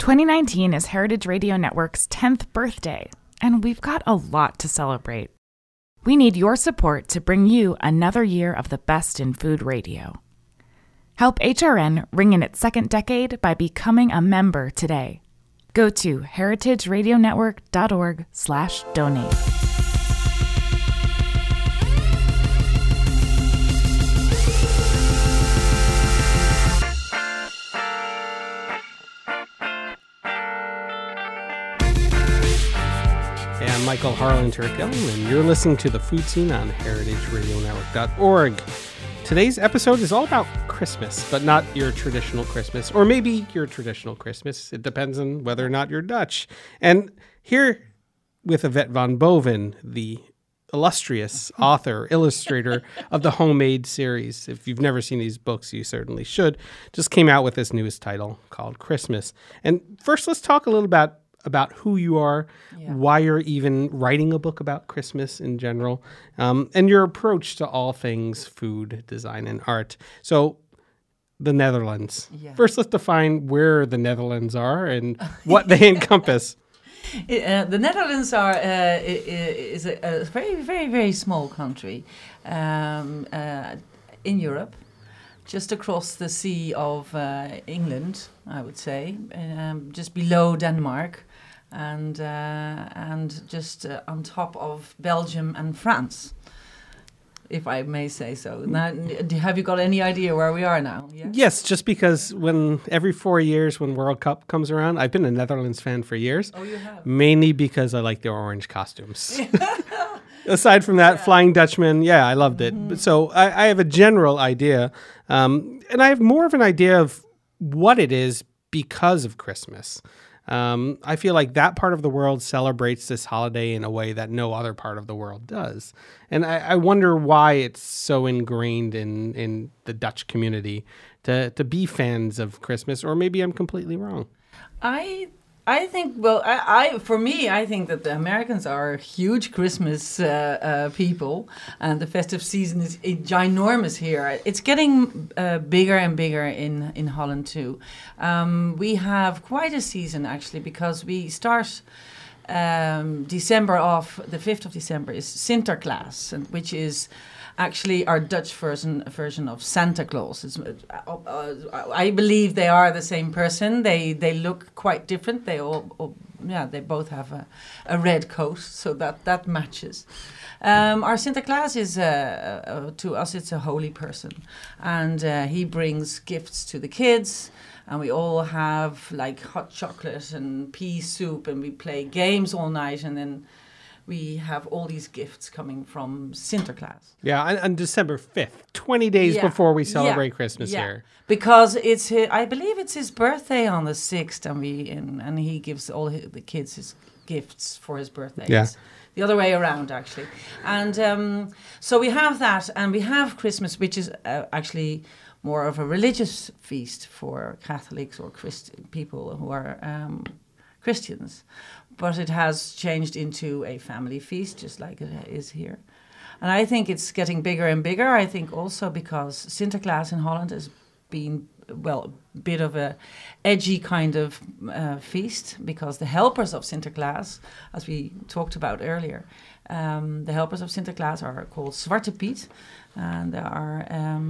2019 is Heritage Radio Network's 10th birthday, and we've got a lot to celebrate. We need your support to bring you another year of the best in food radio. Help HRN ring in its second decade by becoming a member today. Go to heritageradionetwork.org/donate. Hey, I'm Michael Harlan-Turkel, and you're listening to The Food Scene on heritageradionetwork.org. Today's episode is all about Christmas, but not your traditional Christmas, or maybe your traditional Christmas. It depends on whether or not you're Dutch. And here with Yvette van Boven, the illustrious author, illustrator of the Homemade series. If you've never seen these books, you certainly should. Just came out with this newest title called Christmas. And first, let's talk a little about who you are, why you're even writing a book about Christmas in general, and your approach to all things food, design, and art. So, the Netherlands. Yeah. First, let's define where the Netherlands are and what they encompass. The Netherlands is a very, very, very small country in Europe, just across the sea of England, I would say, just below Denmark, and just on top of Belgium and France, if I may say so. Now, have you got any idea where we are now? Yeah? Yes, just because every 4 years when World Cup comes around, I've been a Netherlands fan for years. Oh, you have? Mainly because I like their orange costumes. Aside from that, Flying Dutchman, I loved it. Mm-hmm. So I have a general idea, and I have more of an idea of what it is because of Christmas. I feel like that part of the world celebrates this holiday in a way that no other part of the world does. And I wonder why it's so ingrained in the Dutch community to be fans of Christmas, or maybe I'm completely wrong. I think, for me, I think that the Americans are huge Christmas people, and the festive season is ginormous here. It's getting bigger and bigger in Holland too. We have quite a season actually, because we start December off. The 5th of December is Sinterklaas, which is actually our Dutch version of Santa Claus. I believe they are the same person. They look quite different. They they both have a red coat, so that matches. Our Sinterklaas is to us, it's a holy person, and he brings gifts to the kids. And we all have like hot chocolate and pea soup, and we play games all night, and then we have all these gifts coming from Sinterklaas. Yeah, on December 5th, 20 days before we celebrate Christmas here. Because I believe it's his birthday on the 6th, and he gives all the kids his gifts for his birthday. Yeah. It's the other way around, actually. And so we have that, and we have Christmas, which is actually more of a religious feast for Catholics or people who are Christians. But it has changed into a family feast, just like it is here. And I think it's getting bigger and bigger. I think also because Sinterklaas in Holland has been, a bit of a edgy kind of feast, because the helpers of Sinterklaas, as we talked about earlier, the helpers of Sinterklaas are called Zwarte Piet. And there are...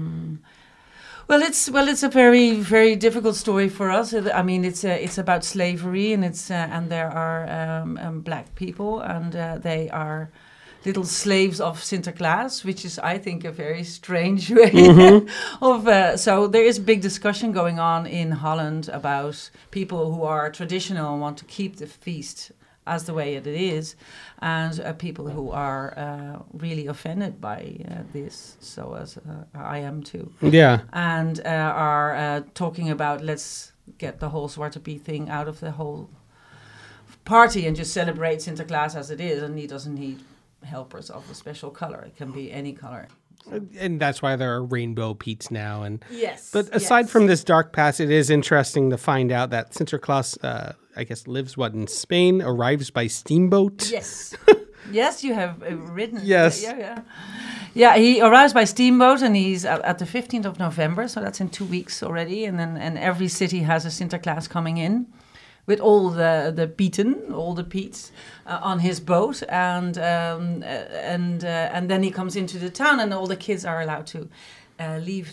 It's a very, very difficult story for us. I mean, it's about slavery, and and there are black people, and they are little slaves of Sinterklaas, which is, I think, a very strange way of. So there is a big discussion going on in Holland about people who are traditional and want to keep the feast as the way it is, and people who are really offended by this, so as I am too. Yeah. And are talking about, let's get the whole Zwarte Piet thing out of the whole party and just celebrate Sinterklaas as it is, and he doesn't need helpers of a special color. It can be any color. And that's why there are rainbow Pete's now. And yes. But aside from this dark past, it is interesting to find out that Sinterklaas, I guess, lives in Spain, arrives by steamboat. Yes. Yes, you have written. Yes. Yeah, he arrives by steamboat, and he's at the 15th of November, so that's in 2 weeks already. And every city has a Sinterklaas coming in with all the Peats on his boat, and then he comes into the town, and all the kids are allowed to leave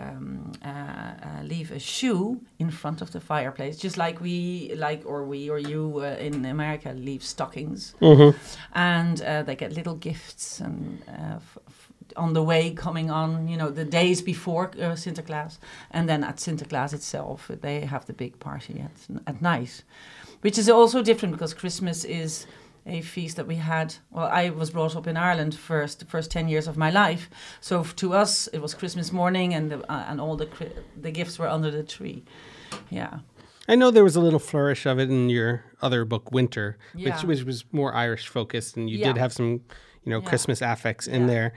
a shoe in front of the fireplace, just like we or you in America leave stockings, and they get little gifts and. On the way coming on, the days before Sinterklaas, and then at Sinterklaas itself, they have the big party at night, which is also different because Christmas is a feast that we had. Well, I was brought up in Ireland the first 10 years of my life, so to us it was Christmas morning, and all the gifts were under the tree. Yeah. I know there was a little flourish of it in your other book, Winter, Yeah. which was more Irish focused, and you did have some, Christmas affects in there.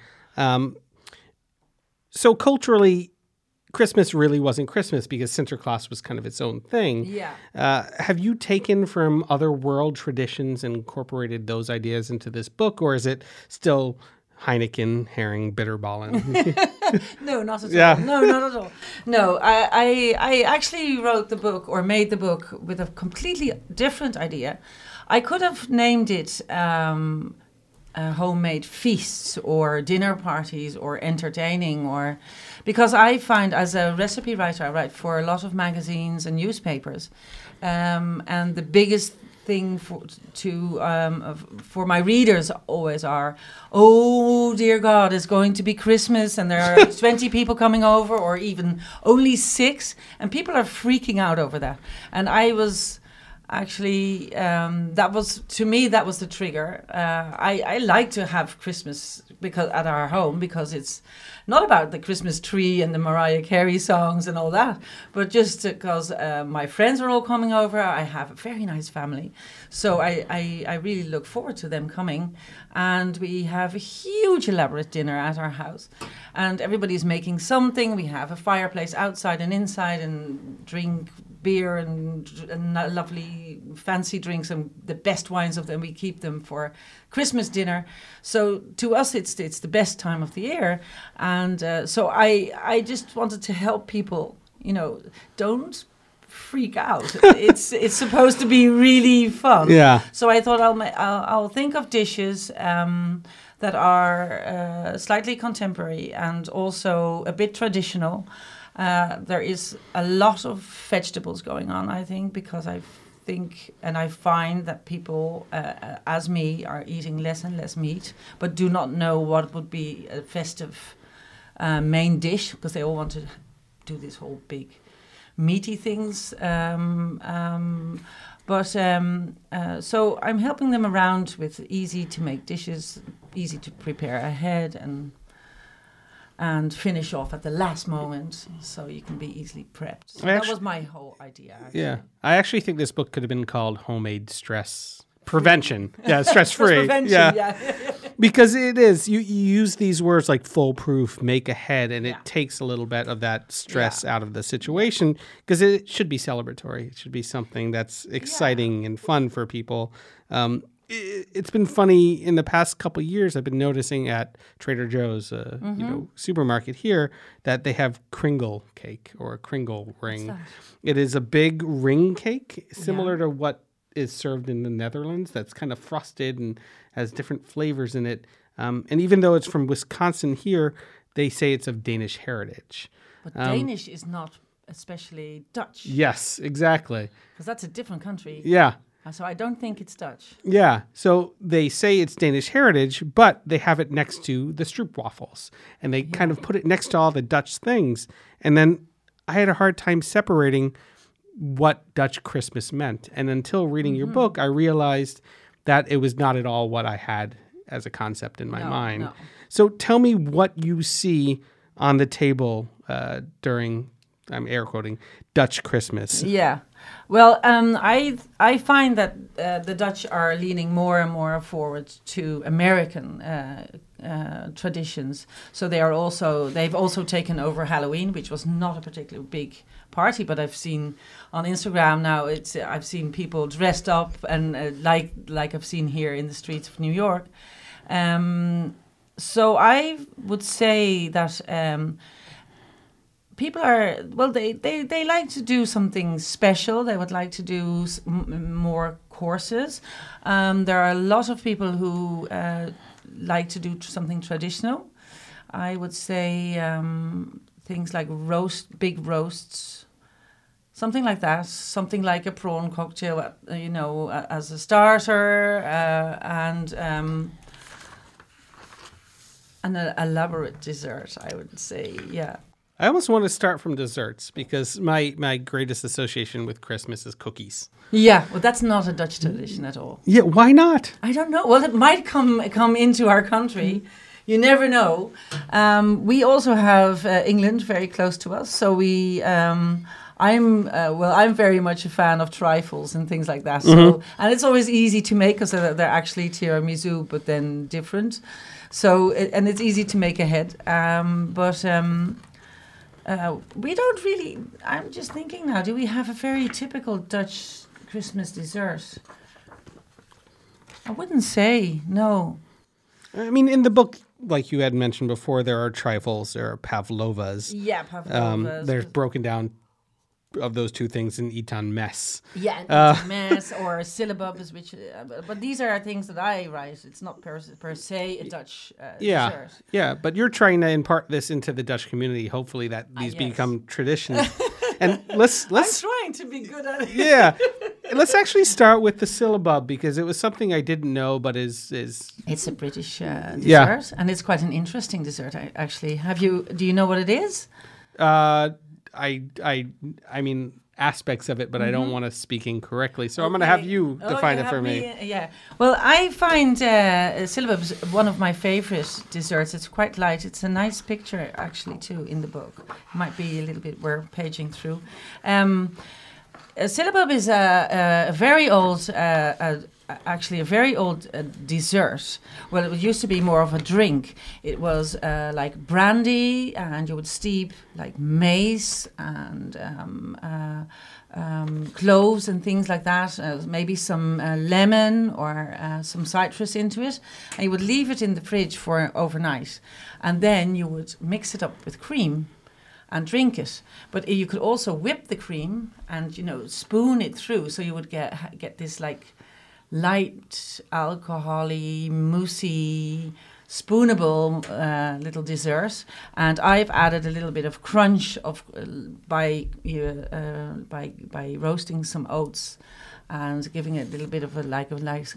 So culturally, Christmas really wasn't Christmas because Sinterklaas was kind of its own thing. Yeah. Have you taken from other world traditions and incorporated those ideas into this book, or is it still Heineken, herring, bitterballen? No, not at Yeah. all. No, not at all. No, I actually wrote the book or made the book with a completely different idea. I could have named it homemade feasts or dinner parties or entertaining, or because I find as a recipe writer, I write for a lot of magazines and newspapers, and the biggest thing for my readers always are, oh dear God, it's going to be Christmas and there are 20 people coming over, or even only 6, and people are freaking out over that. And I was actually, that was the trigger. I like to have Christmas at our home because it's not about the Christmas tree and the Mariah Carey songs and all that, but just because my friends are all coming over. I have a very nice family, so I really look forward to them coming, and we have a huge elaborate dinner at our house, and everybody's making something. We have a fireplace outside and inside, and drink beer and lovely fancy drinks and the best wines of them. We keep them for Christmas dinner. So to us, it's the best time of the year. And so I just wanted to help people, don't freak out. It's supposed to be really fun. Yeah. So I thought I'll think of dishes that are slightly contemporary and also a bit traditional. There is a lot of vegetables going on, I think, because I find that people, as me, are eating less and less meat, but do not know what would be a festive main dish, because they all want to do this whole big meaty things. So I'm helping them around with easy to make dishes, easy to prepare ahead, and finish off at the last moment, so you can be easily prepped. So that was my whole idea. Actually. Yeah. I actually think this book could have been called Homemade Stress Prevention. Yeah, stress-free. Stress prevention, yeah. Because it is. You use these words like foolproof, make ahead, and it takes a little bit of that stress out of the situation, because it should be celebratory. It should be something that's exciting and fun for people. It's been funny in the past couple of years. I've been noticing at Trader Joe's, supermarket here, that they have Kringle cake or a Kringle ring. What's that? It is a big ring cake similar to what is served in the Netherlands. That's kind of frosted and has different flavors in it. And even though it's from Wisconsin here, they say it's of Danish heritage. But Danish is not especially Dutch. Yes, exactly. Because that's a different country. Yeah. So I don't think it's Dutch. Yeah, so they say it's Danish heritage, but they have it next to the stroopwafels, and they kind of put it next to all the Dutch things. And then I had a hard time separating what Dutch Christmas meant. And until reading your book, I realized that it was not at all what I had as a concept in my mind. No. So tell me what you see on the table during, I'm air quoting, Dutch Christmas. Yeah. Well, I find that the Dutch are leaning more and more forward to American traditions. So they've also taken over Halloween, which was not a particularly big party, but I've seen on Instagram now. I've seen people dressed up and like I've seen here in the streets of New York. So I would say that. people are, well, they like to do something special. They would like to do more courses. There are a lot of people who like to do something traditional. I would say things like big roasts, something like that. Something like a prawn cocktail, as a starter, and an elaborate dessert, I would say, yeah. I almost want to start from desserts because my greatest association with Christmas is cookies. Yeah, well, that's not a Dutch tradition at all. Yeah, why not? I don't know. Well, it might come into our country. You never know. We also have England very close to us, so we. I'm very much a fan of trifles and things like that. So, and it's always easy to make because they're actually tiramisu, but then different. So, and it's easy to make ahead. We don't really. I'm just thinking now. Do we have a very typical Dutch Christmas dessert? I wouldn't say no. I mean, in the book, like you had mentioned before, there are trifles, there are pavlovas. Yeah, pavlovas. There's broken down of those two things in Eton mess. Yeah, mess or syllabubs, which, but these are things that I write. It's not per se a Dutch dessert. Yeah, but you're trying to impart this into the Dutch community. Hopefully, that these become traditions. And let's. I'm trying to be good at it. Yeah, let's actually start with the syllabub because it was something I didn't know, but is. It's a British dessert, and it's quite an interesting dessert. Actually, do you know what it is? I mean aspects of it, but I don't want to speak incorrectly. So I'm going to have you define it for me. Yeah. Well, I find syllabubs one of my favorite desserts. It's quite light. It's a nice picture actually too in the book. It might be a little bit we're paging through. A syllabub is a very old. Actually, a very old dessert. Well, it used to be more of a drink. It was like brandy, and you would steep like mace and cloves and things like that. Maybe some lemon or some citrus into it, and you would leave it in the fridge for overnight, and then you would mix it up with cream and drink it. But you could also whip the cream and spoon it through, so you would get this like light, alcohol-y, moussey, spoonable little dessert, and I've added a little bit of crunch by roasting some oats and giving it a little bit of a nice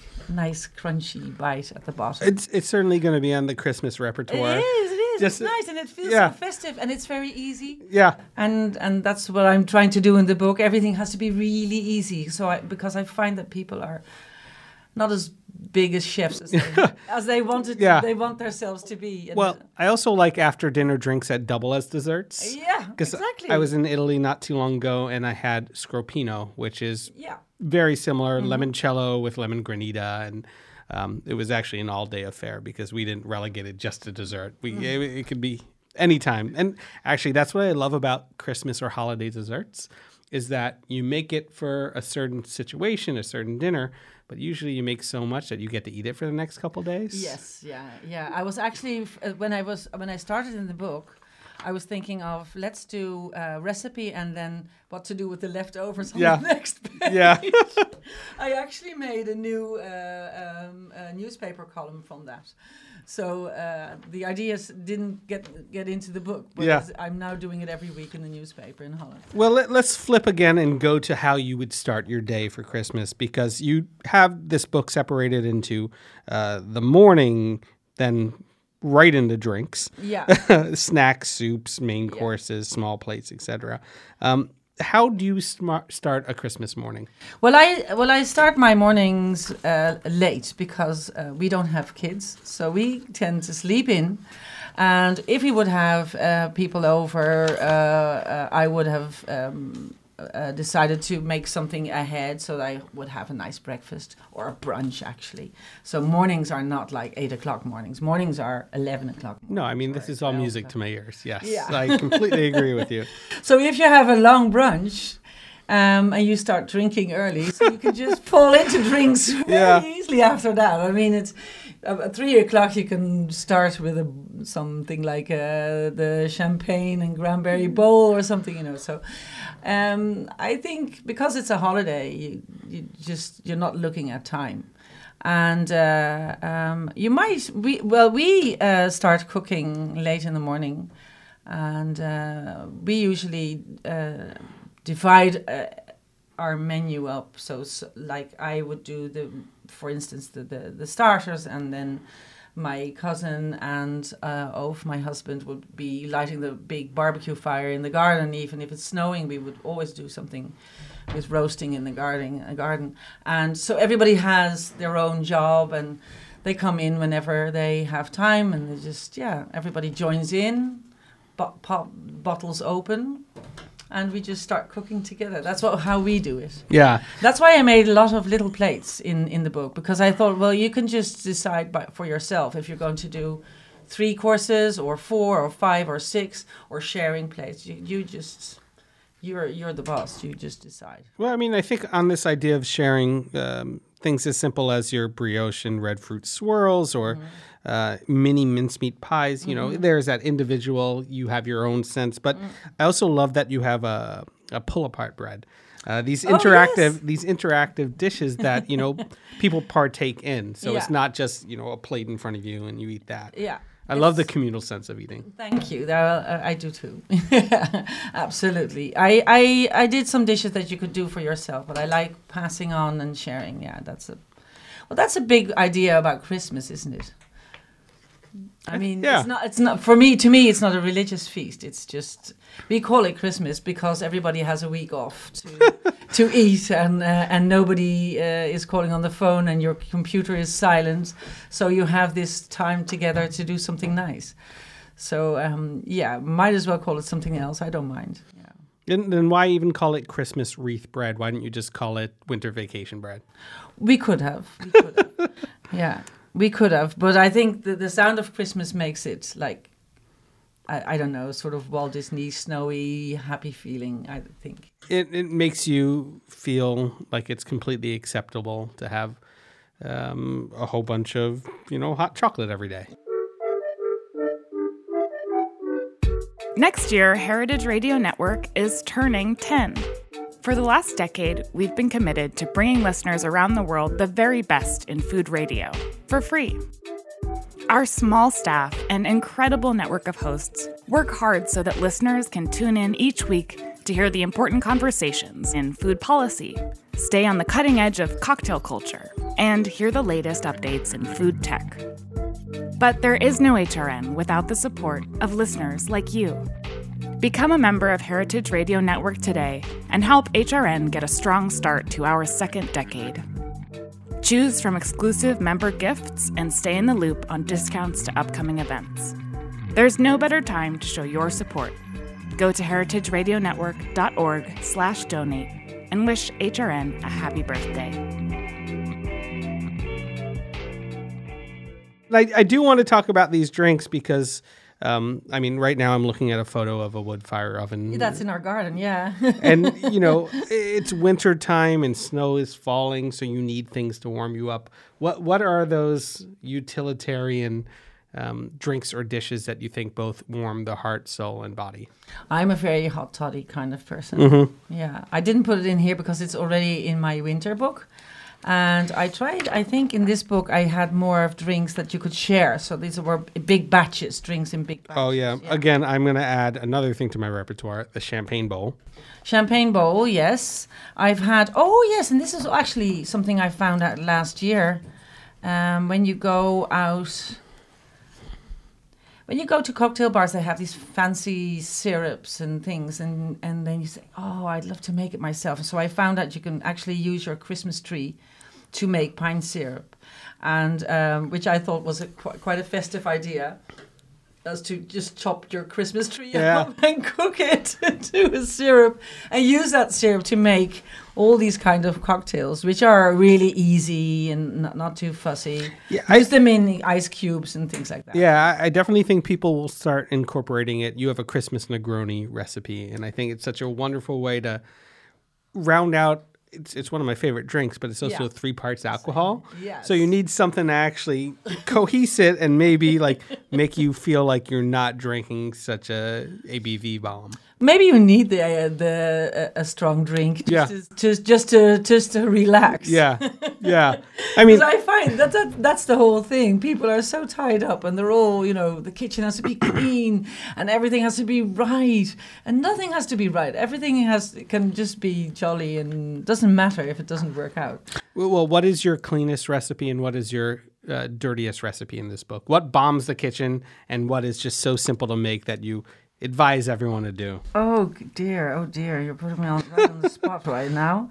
crunchy bite at the bottom. It's certainly going to be on the Christmas repertoire. It is. It's nice, and it feels so festive, and it's very easy. Yeah. And that's what I'm trying to do in the book. Everything has to be really easy. Because I find that people are not as big as chefs as they wanted. They want themselves to be. Well, I also like after dinner drinks that double as desserts. Yeah, exactly. I was in Italy not too long ago, and I had scropino, which is very similar, limoncello with lemon granita, and it was actually an all-day affair because we didn't relegate it just to dessert. It could be any time. And actually, that's what I love about Christmas or holiday desserts is that you make it for a certain situation, a certain dinner, but usually you make so much that you get to eat it for the next couple of days. Yes, yeah. I was actually, when I started in the book, I was thinking of let's do a recipe and then what to do with the leftovers on the next page. Yeah. I actually made a new newspaper column from that. So the ideas didn't get into the book, but I'm now doing it every week in the newspaper in Holland. Well, let's flip again and go to how you would start your day for Christmas, because you have this book separated into the morning, then right into drinks, snacks, soups, main courses, small plates, etc. How do you start a Christmas morning? Well, I start my mornings late because we don't have kids, so we tend to sleep in. And if we would have people over, I would have decided to make something ahead so that I would have a nice breakfast or a brunch, actually. So mornings are not like 8 o'clock mornings. Mornings are 11 o'clock mornings. No, I mean, this is all music to my ears. Yes, I completely agree with you. So if you have a long brunch and you start drinking early, so you can just fall into drinks very easily after that. I mean, it's at 3 o'clock you can start with something like the champagne and cranberry bowl or something, you know. So I think because it's a holiday, you're not looking at time. And we start cooking late in the morning, and we usually divide our menu up. So like I would do for instance, the starters, and then my cousin and Ove, my husband, would be lighting the big barbecue fire in the garden. Even if it's snowing, we would always do something with roasting in the garden. And so everybody has their own job, and they come in whenever they have time, and they just, everybody joins in, bottles open, and we just start cooking together. That's how we do it. Yeah. That's why I made a lot of little plates in the book, because I thought, well, you can just decide for yourself if you're going to do 3 courses or 4 or 5 or 6 or sharing plates. You're the boss. You just decide. Well, I mean, I think on this idea of sharing things as simple as your brioche and red fruit swirls or mini mincemeat pies, you know, there's that individual, you have your own sense. But I also love that you have a pull-apart bread. These interactive dishes that, you know, people partake in. So it's not just, you know, a plate in front of you and you eat that. Yeah. I love the communal sense of eating. Thank you. I do too. Absolutely. I did some dishes that you could do for yourself, but I like passing on and sharing. Yeah, that's a big idea about Christmas, isn't it? I mean, it's not to me, it's not a religious feast. It's just, we call it Christmas because everybody has a week off to eat, and nobody is calling on the phone, and your computer is silent. So you have this time together to do something nice. So, might as well call it something else. I don't mind. Yeah. And then why even call it Christmas wreath bread? Why didn't you just call it winter vacation bread? We could have. Yeah. We could have, but I think the sound of Christmas makes it like, I don't know, sort of Walt Disney, snowy, happy feeling, I think. It makes you feel like it's completely acceptable to have a whole bunch of, you know, hot chocolate every day. Next year, Heritage Radio Network is turning 10. For the last decade, we've been committed to bringing listeners around the world the very best in food radio, for free. Our small staff and incredible network of hosts work hard so that listeners can tune in each week to hear the important conversations in food policy, stay on the cutting edge of cocktail culture, and hear the latest updates in food tech. But there is no HRN without the support of listeners like you. Become a member of Heritage Radio Network today and help HRN get a strong start to our second decade. Choose from exclusive member gifts and stay in the loop on discounts to upcoming events. There's no better time to show your support. Go to heritageradionetwork.org/donate and wish HRN a happy birthday. I do want to talk about these drinks because I mean, right now I'm looking at a photo of a wood fire oven. That's in our garden, yeah. And, you know, it's winter time and snow is falling, so you need things to warm you up. What are those utilitarian drinks or dishes that you think both warm the heart, soul, and body? I'm a very hot toddy kind of person. Yeah. I didn't put it in here because it's already in my winter book. And I think in this book I had more of drinks that you could share. So these were big batches, drinks in big batches. Oh, yeah. Again, I'm going to add another thing to my repertoire, the champagne bowl. Champagne bowl, yes. I've had, and this is actually something I found out last year. When you go out... When you go to cocktail bars, they have these fancy syrups and things, and then you say, I'd love to make it myself. So I found out you can actually use your Christmas tree to make pine syrup, and which I thought was quite a festive idea, as to just chop your Christmas tree up and cook it to a syrup, and use that syrup to make all these kind of cocktails, which are really easy and not too fussy. Yeah, use them in ice cubes and things like that. Yeah, I definitely think people will start incorporating it. You have a Christmas Negroni recipe, and I think it's such a wonderful way to round out it's one of my favorite drinks, but it's also Yeah. 3 parts alcohol. Yes. So you need something to actually cohese it and maybe like make you feel like you're not drinking such a ABV bomb. Maybe you need a strong drink Yeah. just to relax. Yeah, yeah. I mean, Because I find that's the whole thing. People are so tied up, and they're all, the kitchen has to be clean, and everything has to be right, and nothing has to be right. Everything can just be jolly, and doesn't matter if it doesn't work out. well, what is your cleanest recipe and what is your dirtiest recipe in this book? What bombs the kitchen and what is just so simple to make that you advise everyone to do? Oh dear, you're putting me right on the spot right now.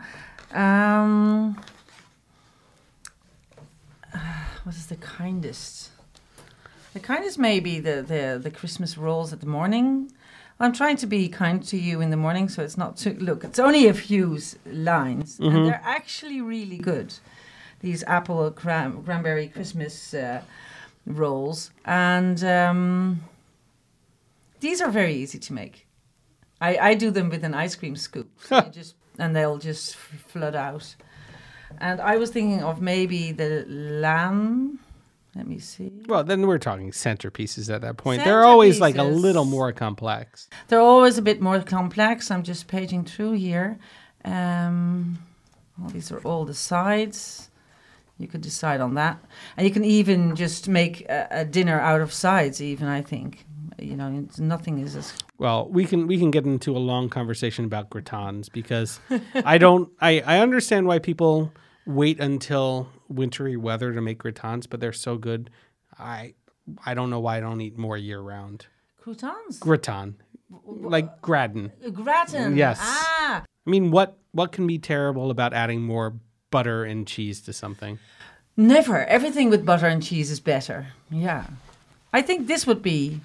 What is the kindest? The kindest may be the Christmas rolls at the morning. I'm trying to be kind to you in the morning, so it's not too... Look, it's only a few lines, and they're actually really good. These apple cranberry Christmas rolls. And these are very easy to make. I do them with an ice cream scoop. So and they'll just flood out. And I was thinking of maybe the lamb... Let me see. Well, then we're talking centerpieces at that point. They're always like a Centerpieces. little more complex. They're always a bit more complex. I'm just paging through here. These are all the sides. You could decide on that. And you can even just make a dinner out of sides, even, I think. Nothing is as... Well, we can get into a long conversation about gratins because I understand why people wait until wintry weather to make gratins, but they're so good. I don't know why I don't eat more year round. Croutons? Gratin. Like gratin. Gratin. Yes. Ah. I mean, what can be terrible about adding more butter and cheese to something? Never. Everything with butter and cheese is better. Yeah. I think this would be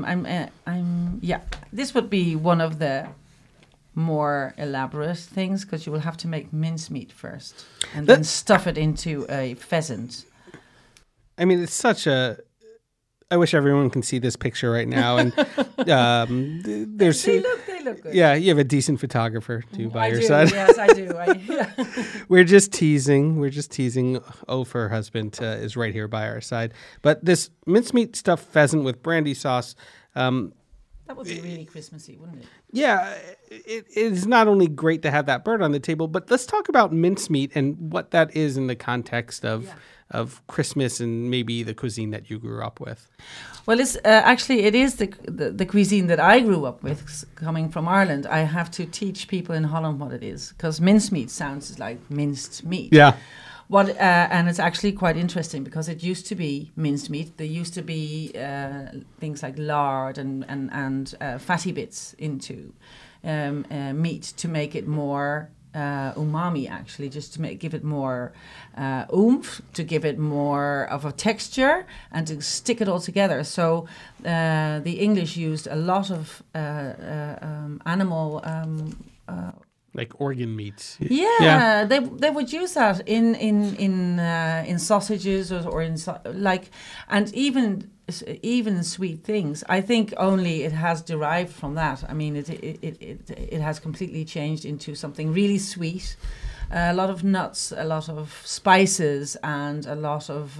this would be one of the more elaborate things, because you will have to make mincemeat first and then stuff it into a pheasant. I mean, it's such a... I wish everyone can see this picture right now. And there's... They look good. Yeah, you have a decent photographer too by your do, side. Yes, I do. We're just teasing. Oaf, her husband, is right here by our side. But this mincemeat stuffed pheasant with brandy sauce... That would be really Christmassy, wouldn't it? Yeah, it is not only great to have that bird on the table, but let's talk about mincemeat and what that is in the context of Christmas and maybe the cuisine that you grew up with. Well, it's it is the cuisine that I grew up with, coming from Ireland. I have to teach people in Holland what it is, because mincemeat sounds like minced meat. Yeah. And it's actually quite interesting, because it used to be minced meat. There used to be things like lard and fatty bits into meat to make it more umami, actually, just to give it more oomph, to give it more of a texture, and to stick it all together. So the English used a lot of animal... like organ meats. Yeah. They would use that in sausages or in and even sweet things. I think only it has derived from that. I mean, it has completely changed into something really sweet, a lot of nuts, a lot of spices, and a lot of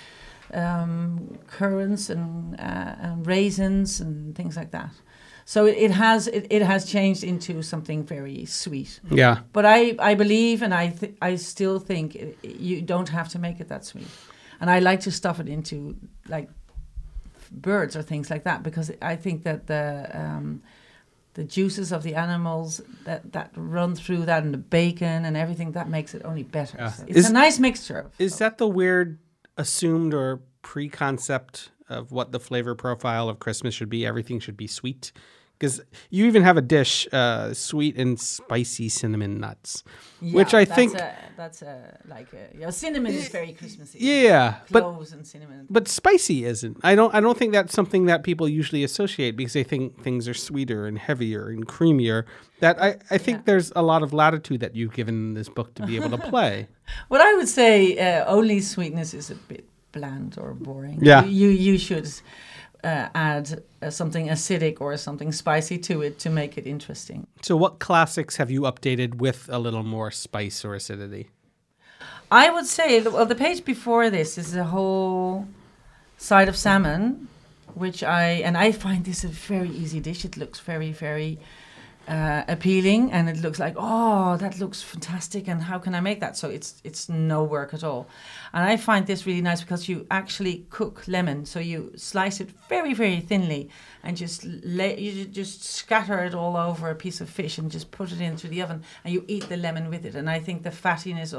currants and raisins and things like that. So it has changed into something very sweet. Yeah. But I believe, and I still think you don't have to make it that sweet. And I like to stuff it into like birds or things like that, because I think that the juices of the animals that run through that, and the bacon and everything, that makes it only better. Yeah. So it's a nice mixture. Is that the weird assumed or pre-concept of what the flavor profile of Christmas should be? Everything should be sweet? Because you even have a dish, sweet and spicy cinnamon nuts, which I think... cinnamon is very Christmassy. Yeah. Cloves and cinnamon. But spicy isn't. I don't think that's something that people usually associate, because they think things are sweeter and heavier and creamier. That I think there's a lot of latitude that you've given in this book to be able to play. Well, I would say only sweetness is a bit bland or boring. Yeah. You should... add something acidic or something spicy to it to make it interesting. So what classics have you updated with a little more spice or acidity? I would say, well, the page before this is a whole side of salmon, which I find this a very easy dish. It looks very, very appealing, and it looks like, oh, that looks fantastic, and how can I make that? So it's no work at all. And I find this really nice because you actually cook lemon, so you slice it very, very thinly, and you just scatter it all over a piece of fish and just put it into the oven, and you eat the lemon with it. And I think the fattiness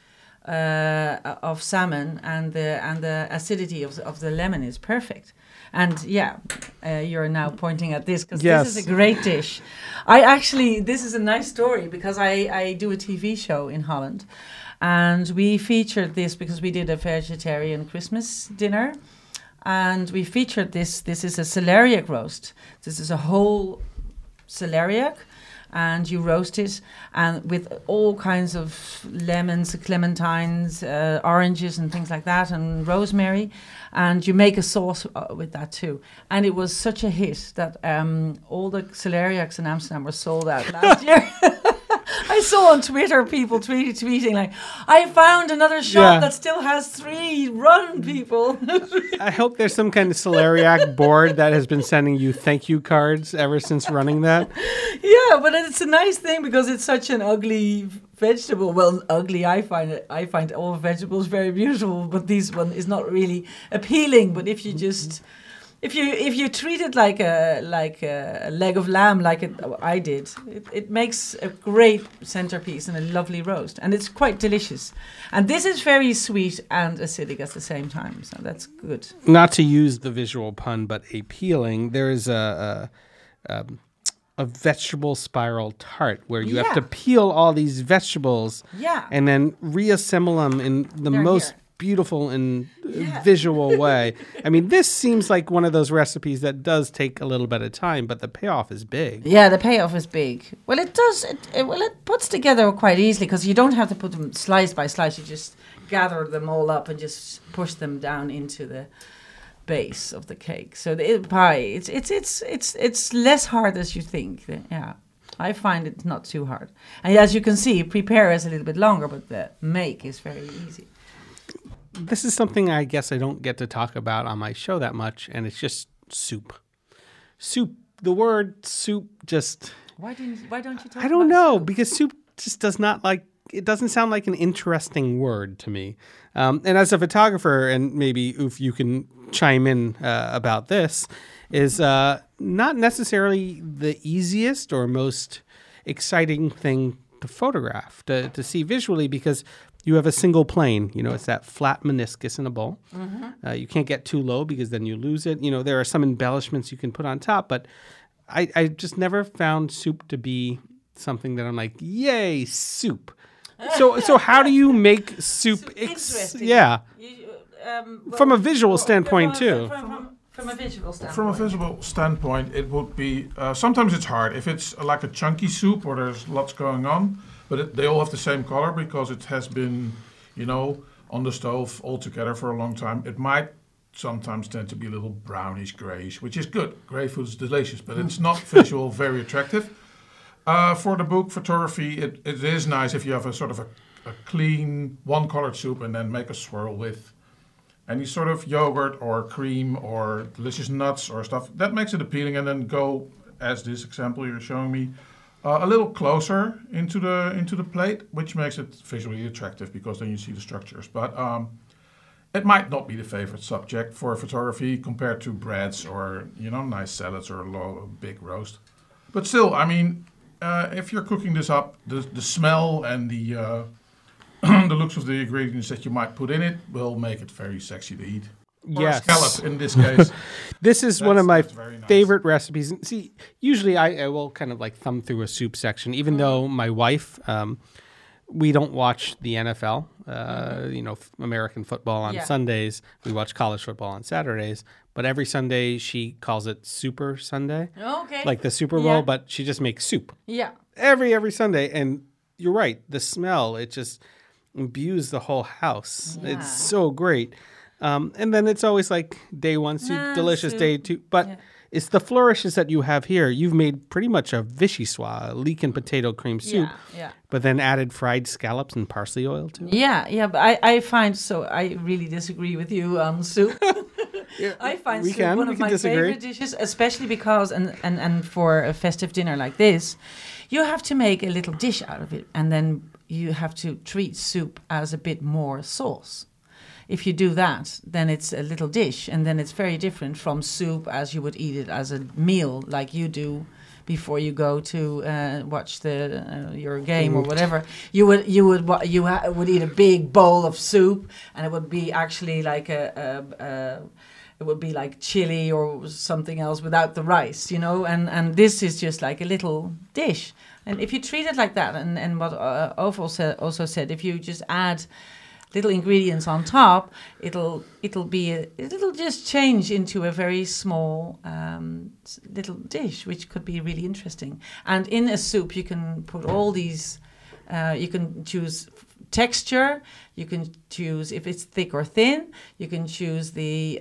of salmon and the acidity of the lemon is perfect. And you're now pointing at this because this is a great dish. This is a nice story because I do a TV show in Holland, and we featured this because we did a vegetarian Christmas dinner, and we featured this. This is a celeriac roast. This is a whole celeriac, and you roast it, and with all kinds of lemons, clementines, oranges and things like that, and rosemary, and you make a sauce with that too. And it was such a hit that all the celeriacs in Amsterdam were sold out last year. I saw on Twitter people tweeting like, I found another shop that still has 3. Run, people. I hope there's some kind of celeriac board that has been sending you thank you cards ever since running that. Yeah, but it's a nice thing because it's such an ugly vegetable. Well, ugly, I find it. I find all vegetables very beautiful, but this one is not really appealing. But if you just... If you treat it like a leg of lamb, I did, it makes a great centerpiece and a lovely roast, and it's quite delicious. And this is very sweet and acidic at the same time, so that's good. Not to use the visual pun, but appealing. There is a vegetable spiral tart where you have to peel all these vegetables, and then reassemble them in the most beautiful and visual way. I mean, this seems like one of those recipes that does take a little bit of time, but the payoff is big. Yeah, the payoff is big. Well, it does. It puts together quite easily because you don't have to put them slice by slice. You just gather them all up and just push them down into the base of the cake. So the pie, it's less hard as you think. Yeah. I find it not too hard. And as you can see, prepare is a little bit longer, but the make is very easy. This is something I guess I don't get to talk about on my show that much, and it's just soup. Soup. The word soup just... Why don't you talk about soup? I don't know, because soup just it doesn't sound like an interesting word to me. And as a photographer, and maybe Oof, you can chime in about this, is not necessarily the easiest or most exciting thing to photograph, to see visually, because you have a single plane. It's that flat meniscus in a bowl. Mm-hmm. You can't get too low because then you lose it. There are some embellishments you can put on top, but I just never found soup to be something that I'm like, yay, soup. So how do you make soup? Interesting. Yeah. From a visual standpoint, too. From a visual standpoint. From a visual standpoint, it would be... sometimes it's hard. If it's like a chunky soup or there's lots going on, but they all have the same color because it has been, on the stove all together for a long time. It might sometimes tend to be a little brownish, grayish, which is good. Gray food is delicious, but it's not visual very attractive. For the book photography, it is nice if you have a sort of a clean, one-colored soup and then make a swirl with any sort of yogurt or cream or delicious nuts or stuff. That makes it appealing, and then go, as this example you're showing me, a little closer into the plate, which makes it visually attractive because then you see the structures. But it might not be the favorite subject for photography compared to breads or nice salads or a big roast. But still, I mean, if you're cooking this up, the smell and the the looks of the ingredients that you might put in it will make it very sexy to eat. Yes. Or a scallop in this case. This is one of my nice. favorite recipes. See, usually I will kind of like thumb through a soup section, even though my wife, we don't watch the NFL, American football on Sundays. We watch college football on Saturdays. But every Sunday she calls it Super Sunday. Okay. Like the Super Bowl, but she just makes soup. Yeah. Every Sunday. And you're right, the smell, it just imbues the whole house. Yeah. It's so great. And then it's always like day one soup, delicious soup. day two. But it's the flourishes that you have here. You've made pretty much a vichyssoise, a leek and potato cream soup. Yeah. But then added fried scallops and parsley oil to it. Yeah, but I find, so I really disagree with you on soup. I find soup one of my favorite dishes, especially because, and for a festive dinner like this, you have to make a little dish out of it, and then you have to treat soup as a bit more sauce. If you do that, then it's a little dish, and then it's very different from soup as you would eat it as a meal, like you do before you go to watch your game or whatever. You would eat a big bowl of soup, and it would be actually like it would be like chili or something else without the rice, and this is just like a little dish. And if you treat it like that, and what Ove also said, if you just add little ingredients on top, it'll just change into a very small little dish, which could be really interesting. And in a soup, you can put all these. You can choose texture. You can choose if it's thick or thin. You can choose the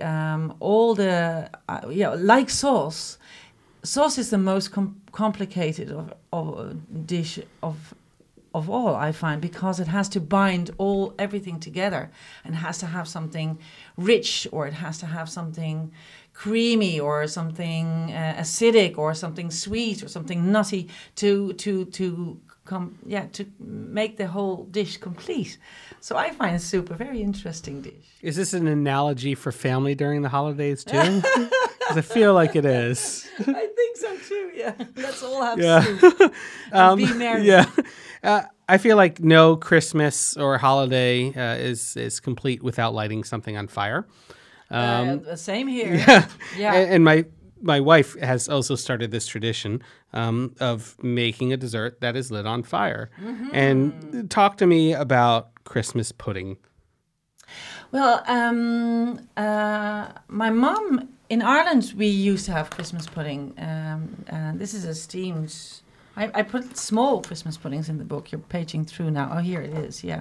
like sauce. Sauce is the most complicated of dish of all, I find, because it has to bind everything together, and has to have something rich, or it has to have something creamy, or something acidic, or something sweet, or something nutty to make the whole dish complete. So I find soup a very interesting dish. Is this an analogy for family during the holidays too? Because I feel like it is. I think so too. Yeah, let's all have soup and be merry. Yeah. I feel like no Christmas or holiday is complete without lighting something on fire. Same here. Yeah. And my wife has also started this tradition of making a dessert that is lit on fire. Mm-hmm. And talk to me about Christmas pudding. Well, my mom, in Ireland, we used to have Christmas pudding. This is a steamed... I put small Christmas puddings in the book. You're paging through now. Oh, here it is, yeah.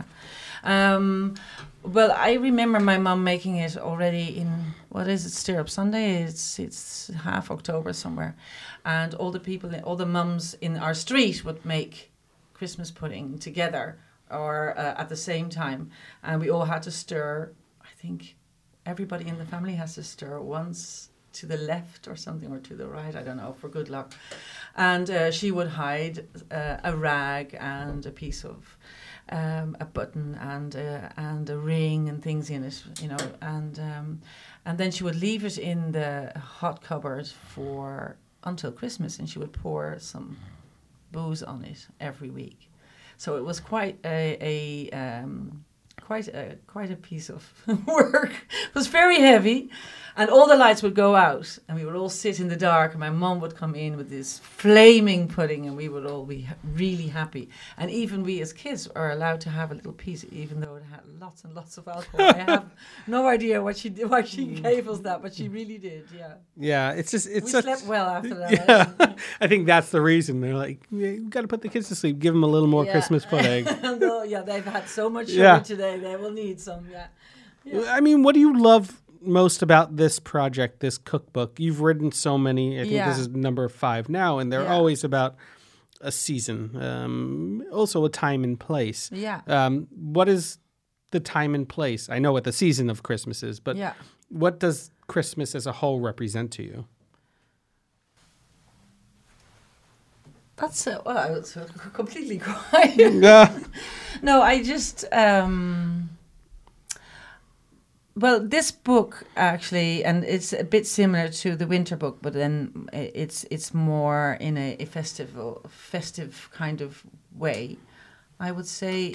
Well, I remember my mum making it already in, what is it, Stirrup Sunday? It's half October somewhere. And all the mums in our street would make Christmas pudding together or at the same time. And we all had to stir, I think everybody in the family has to stir once to the left or something, or to the right, I don't know, for good luck. And she would hide a rag and a piece of a button and a ring and things in it, and then she would leave it in the hot cupboard until Christmas, and she would pour some booze on it every week. So it was quite a piece of work. It was very heavy, and all the lights would go out, and we would all sit in the dark, and my mum would come in with this flaming pudding, and we would all be really happy. And even we as kids are allowed to have a little piece, even though it had lots and lots of alcohol. I have no idea why she gave us that, but she really did, yeah. Yeah, we slept well after that. Yeah. I think that's the reason. They're like, you've got to put the kids to sleep, give them a little more Christmas pudding. They've had so much sugar today, they will need some, yeah. I mean, what do you love most about this project, this cookbook? You've written so many. I think this is number 5 now, and they're always about a season, also a time and place. Yeah. What is the time and place? I know what the season of Christmas is, but what does Christmas as a whole represent to you? That's it's completely quiet. Yeah. No, I just well, this book actually, and it's a bit similar to the winter book, but then it's more in a festive kind of way. I would say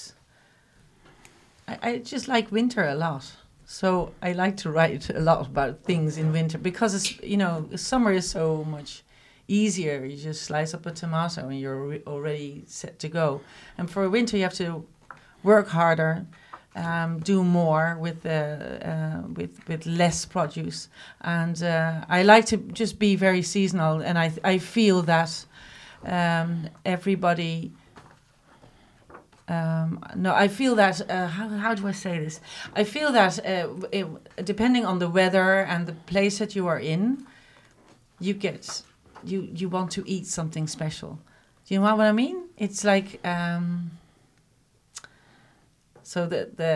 I just like winter a lot. So I like to write a lot about things in winter because summer is so much easier. You just slice up a tomato and you're already set to go. And for winter, you have to work harder, do more with less produce. And I like to just be very seasonal. And I feel that everybody No, I feel that. How do I say this? I feel that depending on the weather and the place that you are in, you want to eat something special. Do you know what I mean? It's like so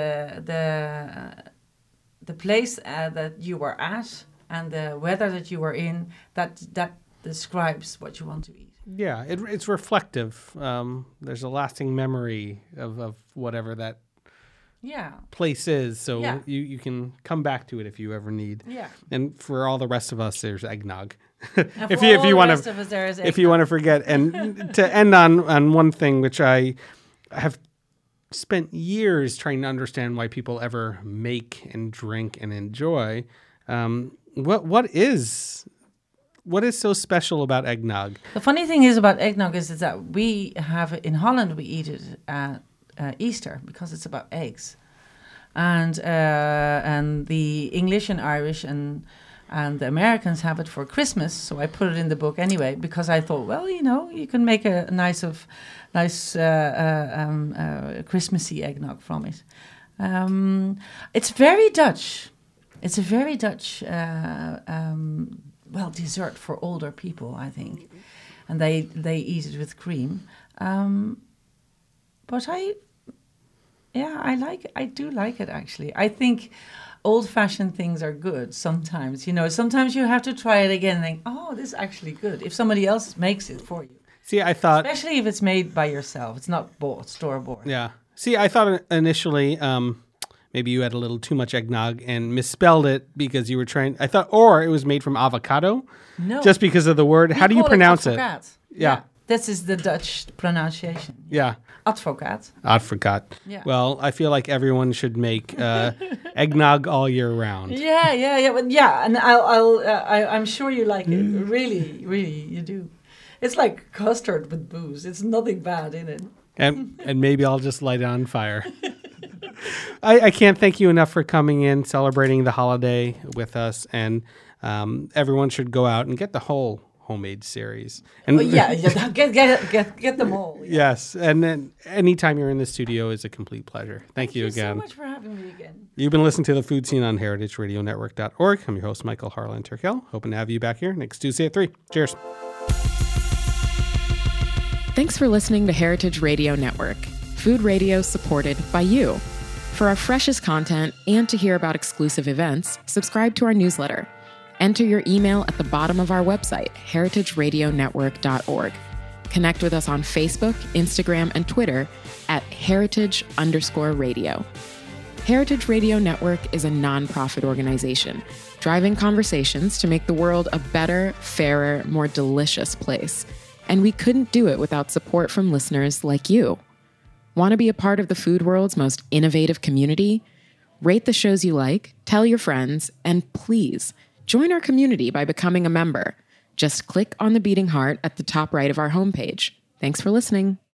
the place that you are at and the weather that you are in, that describes what you want to eat. Yeah, it's reflective. There's a lasting memory of whatever that place is, so you can come back to it if you ever need. Yeah. And for all the rest of us, there's eggnog. If you want to forget. And to end on one thing, which I have spent years trying to understand why people ever make and drink and enjoy. What is so special about eggnog? The funny thing is about eggnog is that we have in Holland, we eat it at Easter because it's about eggs, and the English and Irish and the Americans have it for Christmas. So I put it in the book anyway because I thought, well, you can make a nice Christmassy eggnog from it. It's very Dutch. It's a very Dutch. Dessert for older people, I think, and they eat it with cream. But I do like it actually. I think old-fashioned things are good sometimes. Sometimes you have to try it again and think, oh, this is actually good. If somebody else makes it for you. See, I thought, especially if it's made by yourself, it's not store-bought. Yeah. See, I thought initially. Maybe you had a little too much eggnog and misspelled it because you were trying. I thought, or it was made from avocado. No, just because of the word. How do you pronounce it? Yeah, this is the Dutch pronunciation. Yeah, advocaat. Advocaat. Yeah. Well, I feel like everyone should make eggnog all year round. Yeah, and I'm sure you like it. Really, you do. It's like custard with booze. It's nothing bad in it. And maybe I'll just light it on fire. I can't thank you enough for coming in, celebrating the holiday with us, and everyone should go out and get the whole homemade series. And get them all. Yeah. Yes, and then anytime you're in the studio is a complete pleasure. Thank you again. Thank you so much for having me again. You've been listening to The Food Scene on heritageradionetwork.org. I'm your host, Michael Harlan Turkel. Hoping to have you back here next Tuesday at 3. Cheers. Thanks for listening to Heritage Radio Network, food radio supported by you. For our freshest content and to hear about exclusive events, subscribe to our newsletter. Enter your email at the bottom of our website, heritageradionetwork.org. Connect with us on Facebook, Instagram, and Twitter at heritage_radio. Heritage Radio Network is a nonprofit organization driving conversations to make the world a better, fairer, more delicious place. And we couldn't do it without support from listeners like you. Want to be a part of the food world's most innovative community? Rate the shows you like, tell your friends, and please join our community by becoming a member. Just click on the beating heart at the top right of our homepage. Thanks for listening.